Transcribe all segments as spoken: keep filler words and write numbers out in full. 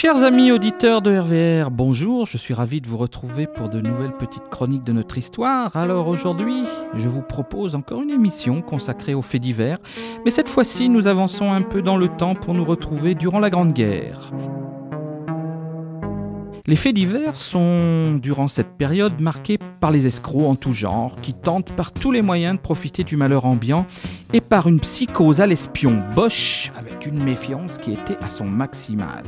Chers amis auditeurs de R V R, bonjour, je suis ravi de vous retrouver pour de nouvelles petites chroniques de notre histoire. Alors aujourd'hui, je vous propose encore une émission consacrée aux faits divers, mais cette fois-ci, nous avançons un peu dans le temps pour nous retrouver durant la Grande Guerre. Les faits divers sont, durant cette période, marqués par les escrocs en tout genre, qui tentent par tous les moyens de profiter du malheur ambiant et par une psychose à l'espion Bosch, avec une méfiance qui était à son maximal.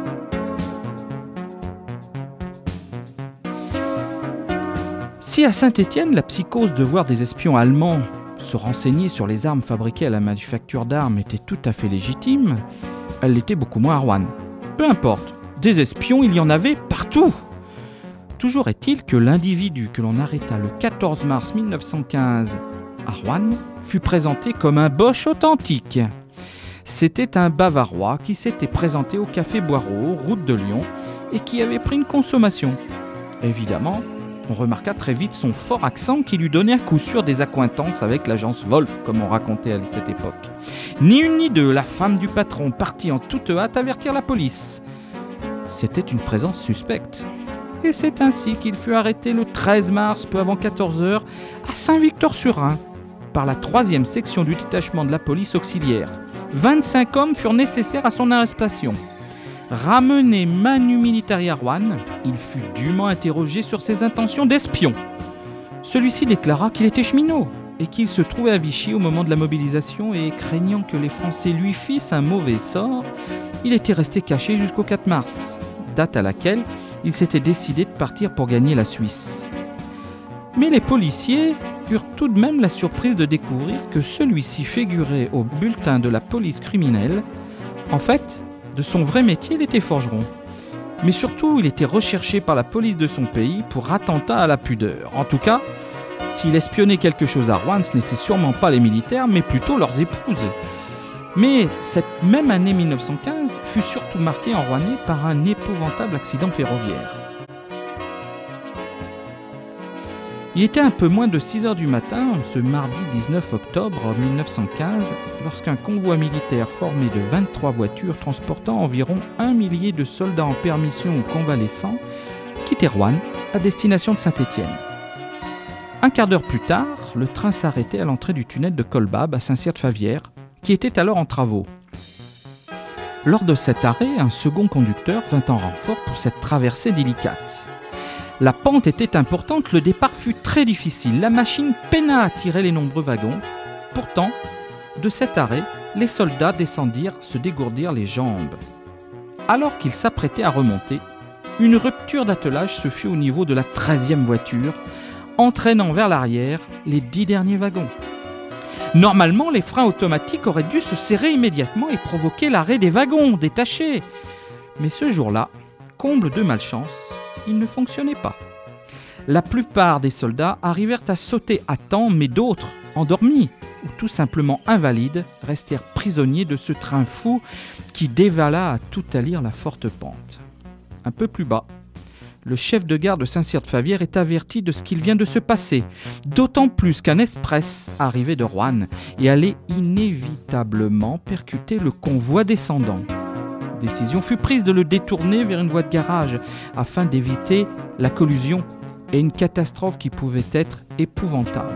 Si à Saint-Étienne, la psychose de voir des espions allemands se renseigner sur les armes fabriquées à la manufacture d'armes était tout à fait légitime, elle l'était beaucoup moins à Rouen. Peu importe. Des espions, il y en avait partout. Toujours est-il que l'individu que l'on arrêta le quatorze mars mille neuf cent quinze à Rouen fut présenté comme un Bosch authentique. C'était un Bavarois qui s'était présenté au café Boireau, route de Lyon, et qui avait pris une consommation. Évidemment, on remarqua très vite son fort accent qui lui donnait à coup sûr des accointances avec l'agence Wolf, comme on racontait à cette époque. Ni une ni deux, la femme du patron partit en toute hâte avertir la police. C'était une présence suspecte. Et c'est ainsi qu'il fut arrêté le treize mars, peu avant quatorze heures, à Saint-Victor-sur-Rhin, par la troisième section du détachement de la police auxiliaire. vingt-cinq hommes furent nécessaires à son arrestation. Ramené manu militari à Rouen, il fut dûment interrogé sur ses intentions d'espion. Celui-ci déclara qu'il était cheminot et qu'il se trouvait à Vichy au moment de la mobilisation et craignant que les Français lui fissent un mauvais sort, il était resté caché jusqu'au quatre mars, date à laquelle il s'était décidé de partir pour gagner la Suisse. Mais les policiers eurent tout de même la surprise de découvrir que celui-ci figurait au bulletin de la police criminelle. En fait, de son vrai métier, il était forgeron. Mais surtout, il était recherché par la police de son pays pour attentat à la pudeur. En tout cas, s'il espionnait quelque chose à Rouen, ce n'était sûrement pas les militaires, mais plutôt leurs épouses. Mais cette même année mille neuf cent quinze fut surtout marquée en Rouennais par un épouvantable accident ferroviaire. Il était un peu moins de six heures du matin, ce mardi dix-neuf octobre mille neuf cent quinze, lorsqu'un convoi militaire formé de vingt-trois voitures transportant environ un millier de soldats en permission ou convalescents quittait Rouen à destination de Saint-Étienne. Un quart d'heure plus tard, le train s'arrêtait à l'entrée du tunnel de Colbab à Saint-Cyr-de-Favières, qui était alors en travaux. Lors de cet arrêt, un second conducteur vint en renfort pour cette traversée délicate. La pente était importante, le départ fut très difficile, la machine peina à tirer les nombreux wagons. Pourtant, de cet arrêt, les soldats descendirent se dégourdir les jambes. Alors qu'ils s'apprêtaient à remonter, une rupture d'attelage se fit au niveau de la treizième voiture, entraînant vers l'arrière les dix derniers wagons. Normalement, les freins automatiques auraient dû se serrer immédiatement et provoquer l'arrêt des wagons détachés. Mais ce jour-là, comble de malchance, il ne fonctionnait pas. La plupart des soldats arrivèrent à sauter à temps, mais d'autres, endormis ou tout simplement invalides, restèrent prisonniers de ce train fou qui dévala à toute allure la forte pente. Un peu plus bas, le chef de gare de Saint-Cyr-de-Favières est averti de ce qu'il vient de se passer, d'autant plus qu'un express arrivait de Rouen et allait inévitablement percuter le convoi descendant. Décision fut prise de le détourner vers une voie de garage afin d'éviter la collusion et une catastrophe qui pouvait être épouvantable.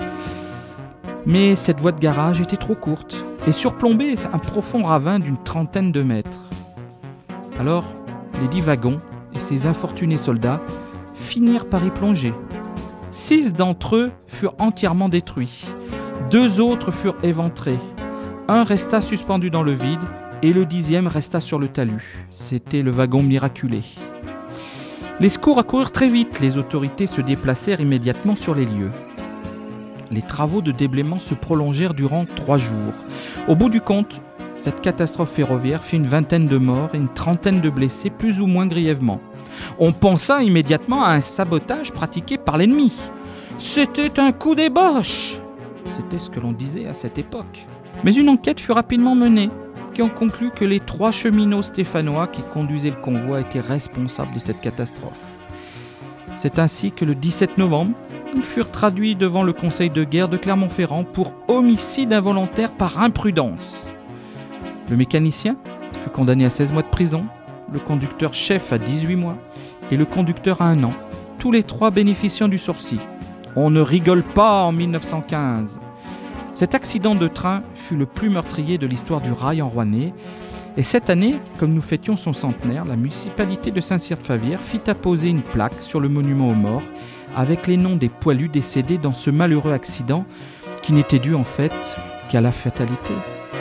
Mais cette voie de garage était trop courte et surplombait un profond ravin d'une trentaine de mètres. Alors, les dix wagons et ces infortunés soldats finirent par y plonger. Six d'entre eux furent entièrement détruits. Deux autres furent éventrés. Un resta suspendu dans le vide et le dixième resta sur le talus. C'était le wagon miraculé. Les secours accoururent très vite. Les autorités se déplacèrent immédiatement sur les lieux. Les travaux de déblaiement se prolongèrent durant trois jours. Au bout du compte, cette catastrophe ferroviaire fit une vingtaine de morts et une trentaine de blessés plus ou moins grièvement. On pensa immédiatement à un sabotage pratiqué par l'ennemi. C'était un coup des Boches. C'était ce que l'on disait à cette époque. Mais une enquête fut rapidement menée, qui en conclut que les trois cheminots stéphanois qui conduisaient le convoi étaient responsables de cette catastrophe. C'est ainsi que le dix-sept novembre, ils furent traduits devant le conseil de guerre de Clermont-Ferrand pour homicide involontaire par imprudence. Le mécanicien fut condamné à seize mois de prison, le conducteur chef a dix-huit mois et le conducteur a un an, tous les trois bénéficiant du sursis. On ne rigole pas en mille neuf cent quinze. Cet accident de train fut le plus meurtrier de l'histoire du rail en Rouennais. Et cette année, comme nous fêtions son centenaire, la municipalité de Saint-Cyr-de-Favières fit apposer une plaque sur le monument aux morts avec les noms des poilus décédés dans ce malheureux accident qui n'était dû en fait qu'à la fatalité.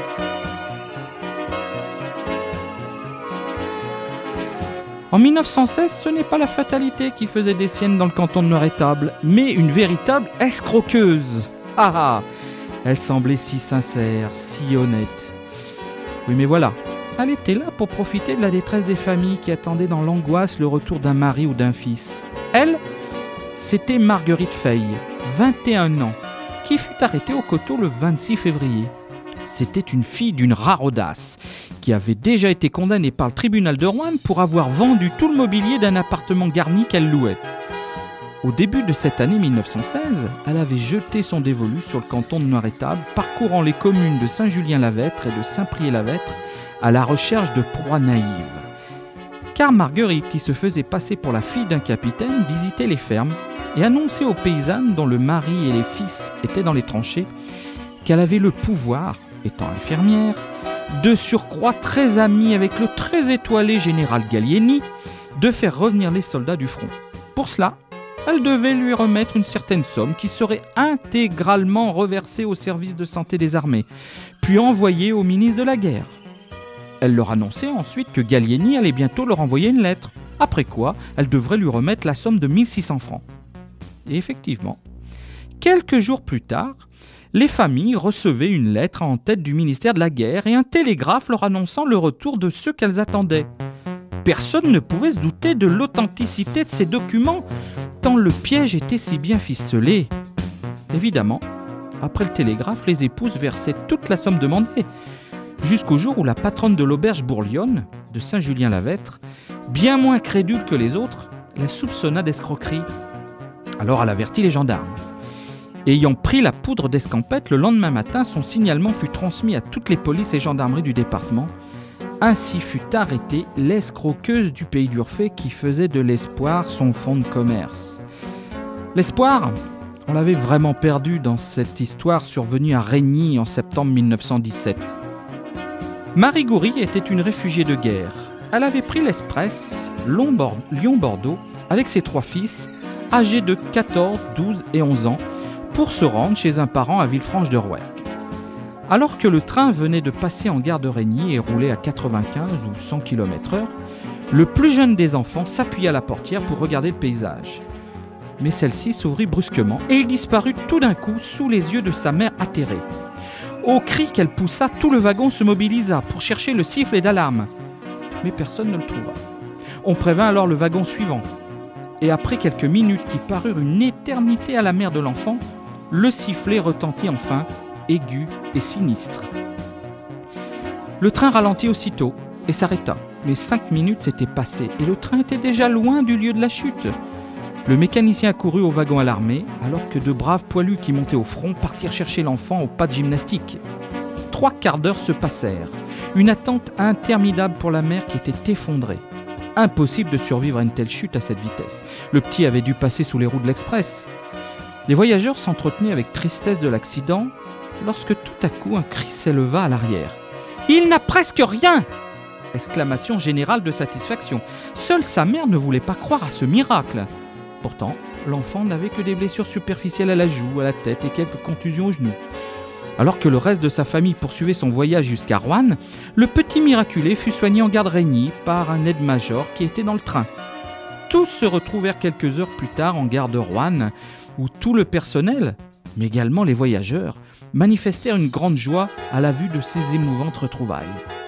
En mille neuf cent seize, ce n'est pas la fatalité qui faisait des siennes dans le canton de Noir-Étable, mais une véritable escroqueuse. Ah ah, elle semblait si sincère, si honnête. Oui, mais voilà, elle était là pour profiter de la détresse des familles qui attendaient dans l'angoisse le retour d'un mari ou d'un fils. Elle, c'était Marguerite Fay, vingt et un ans, qui fut arrêtée au coteau le vingt-six février. C'était une fille d'une rare audace, qui avait déjà été condamnée par le tribunal de Rouen pour avoir vendu tout le mobilier d'un appartement garni qu'elle louait. Au début de cette année mille neuf cent seize, elle avait jeté son dévolu sur le canton de Noir-Étable, parcourant les communes de Saint-Julien-la-Vêtre et de Saint-Priest-la-Vêtre à la recherche de proies naïves. Car Marguerite, qui se faisait passer pour la fille d'un capitaine, visitait les fermes et annonçait aux paysannes dont le mari et les fils étaient dans les tranchées qu'elle avait le pouvoir, étant infirmière, de surcroît très amie avec le très étoilé général Gallieni, de faire revenir les soldats du front. Pour cela, elle devait lui remettre une certaine somme qui serait intégralement reversée au service de santé des armées, puis envoyée au ministre de la Guerre. Elle leur annonçait ensuite que Gallieni allait bientôt leur envoyer une lettre, après quoi elle devrait lui remettre la somme de mille six cents francs. Et effectivement, quelques jours plus tard, les familles recevaient une lettre en tête du ministère de la Guerre et un télégraphe leur annonçant le retour de ceux qu'elles attendaient. Personne ne pouvait se douter de l'authenticité de ces documents, tant le piège était si bien ficelé. Évidemment, après le télégraphe, les épouses versaient toute la somme demandée, jusqu'au jour où la patronne de l'auberge Bourlionne, de Saint-Julien-la-Vêtre, bien moins crédule que les autres, la soupçonna d'escroquerie. Alors elle avertit les gendarmes. Ayant pris la poudre d'escampette, le lendemain matin, son signalement fut transmis à toutes les polices et gendarmeries du département. Ainsi fut arrêtée l'escroqueuse du Pays d'Urfé qui faisait de l'espoir son fonds de commerce. L'espoir, on l'avait vraiment perdu dans cette histoire survenue à Régny en septembre mille neuf cent dix-sept. Marie Goury était une réfugiée de guerre. Elle avait pris l'Express Lyon-Bordeaux avec ses trois fils, âgés de quatorze, douze et onze ans, pour se rendre chez un parent à Villefranche-de-Rouergue. Alors que le train venait de passer en gare de Régny et roulait à quatre-vingt-quinze ou cent kilomètres heure, le plus jeune des enfants s'appuya à la portière pour regarder le paysage. Mais celle-ci s'ouvrit brusquement et il disparut tout d'un coup sous les yeux de sa mère atterrée. Au cri qu'elle poussa, tout le wagon se mobilisa pour chercher le sifflet d'alarme. Mais personne ne le trouva. On prévint alors le wagon suivant. Et après quelques minutes qui parurent une éternité à la mère de l'enfant, le sifflet retentit enfin, aigu et sinistre. Le train ralentit aussitôt et s'arrêta, mais cinq minutes s'étaient passées et le train était déjà loin du lieu de la chute. Le mécanicien accourut au wagon alarmé, alors que de braves poilus qui montaient au front partirent chercher l'enfant au pas de gymnastique. Trois quarts d'heure se passèrent, une attente interminable pour la mère qui était effondrée. Impossible de survivre à une telle chute à cette vitesse. Le petit avait dû passer sous les roues de l'express. Les voyageurs s'entretenaient avec tristesse de l'accident, lorsque tout à coup un cri s'éleva à l'arrière. « Il n'a presque rien !» Exclamation générale de satisfaction. Seule sa mère ne voulait pas croire à ce miracle. Pourtant, l'enfant n'avait que des blessures superficielles à la joue, à la tête et quelques contusions aux genoux. Alors que le reste de sa famille poursuivait son voyage jusqu'à Roanne, le petit miraculé fut soigné en gare de Régny par un aide-major qui était dans le train. Tous se retrouvèrent quelques heures plus tard en gare de Roanne, où tout le personnel, mais également les voyageurs, manifestèrent une grande joie à la vue de ces émouvantes retrouvailles.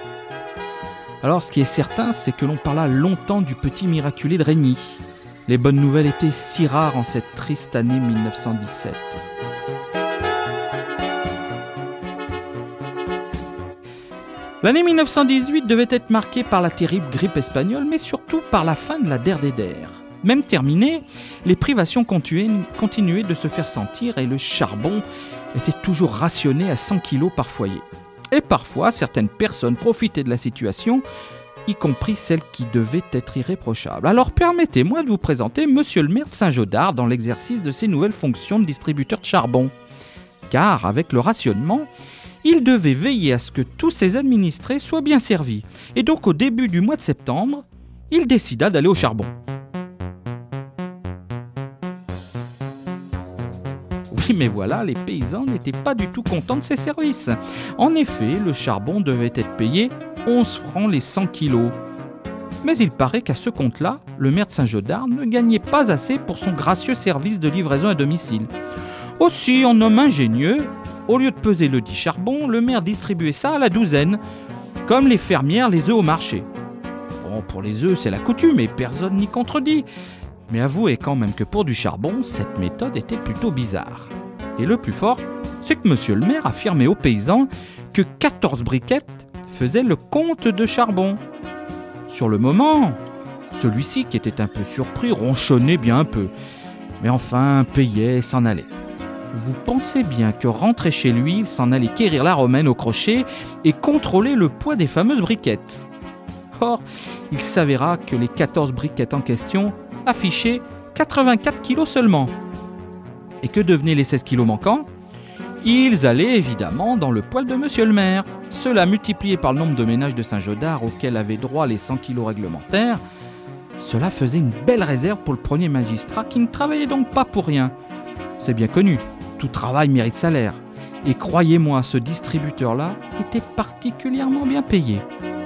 Alors ce qui est certain, c'est que l'on parla longtemps du petit miraculé de Régny. Les bonnes nouvelles étaient si rares en cette triste année mille neuf cent dix-sept. L'année mille neuf cent dix-huit devait être marquée par la terrible grippe espagnole, mais surtout par la fin de la der des der. Même terminée, les privations continuaient de se faire sentir et le charbon était toujours rationné à cent kilos par foyer. Et parfois, certaines personnes profitaient de la situation, y compris celles qui devaient être irréprochables. Alors permettez-moi de vous présenter Monsieur le maire de Saint-Gaudard dans l'exercice de ses nouvelles fonctions de distributeur de charbon. Car avec le rationnement, il devait veiller à ce que tous ses administrés soient bien servis. Et donc au début du mois de septembre, il décida d'aller au charbon. Oui, mais voilà, les paysans n'étaient pas du tout contents de ces services. En effet, le charbon devait être payé onze francs les cent kilos. Mais il paraît qu'à ce compte-là, le maire de Saint-Gaudard ne gagnait pas assez pour son gracieux service de livraison à domicile. Aussi, en homme ingénieux, au lieu de peser le dit charbon, le maire distribuait ça à la douzaine, comme les fermières les œufs au marché. Bon, pour les œufs, c'est la coutume et personne n'y contredit. Mais avouez quand même que pour du charbon, cette méthode était plutôt bizarre. Et le plus fort, c'est que monsieur le maire affirmait aux paysans que quatorze briquettes faisaient le compte de charbon. Sur le moment, celui-ci, qui était un peu surpris, ronchonnait bien un peu. Mais enfin, payait et s'en allait. Vous pensez bien que rentré chez lui, il s'en allait quérir la romaine au crochet et contrôler le poids des fameuses briquettes. Or, il s'avéra que les quatorze briquettes en question affichaient quatre-vingt-quatre kilos seulement. Et que devenaient les seize kilos manquants ? Ils allaient évidemment dans le poêle de monsieur le maire. Cela multiplié par le nombre de ménages de Saint-Gaudard auxquels avaient droit les cent kilos réglementaires, cela faisait une belle réserve pour le premier magistrat qui ne travaillait donc pas pour rien. C'est bien connu, tout travail mérite salaire. Et croyez-moi, ce distributeur-là était particulièrement bien payé.